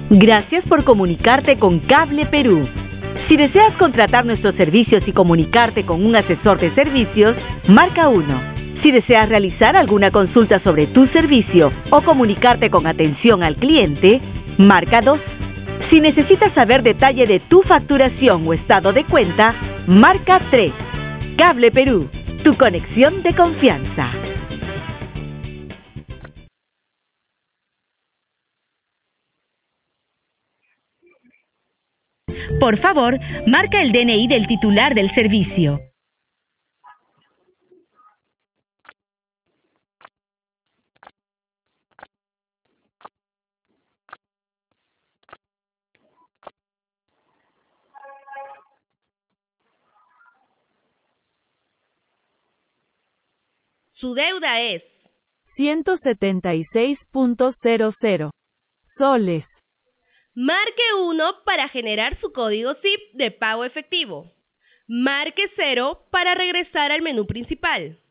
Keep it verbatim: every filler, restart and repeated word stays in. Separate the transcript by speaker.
Speaker 1: Gracias por comunicarte con Cable Perú. Si deseas contratar nuestros servicios y comunicarte con un asesor de servicios, marca uno. Si deseas realizar alguna consulta sobre tu servicio o comunicarte con atención al cliente, marca dos. Si necesitas saber detalle de tu facturación o estado de cuenta, marca tres. Cable Perú, tu conexión de confianza. Por favor, marca el D N I del titular del servicio.
Speaker 2: Su deuda es
Speaker 3: ciento setenta y seis punto cero cero soles.
Speaker 2: Marque uno para generar su código S I P de pago efectivo. Marque cero para regresar al menú principal.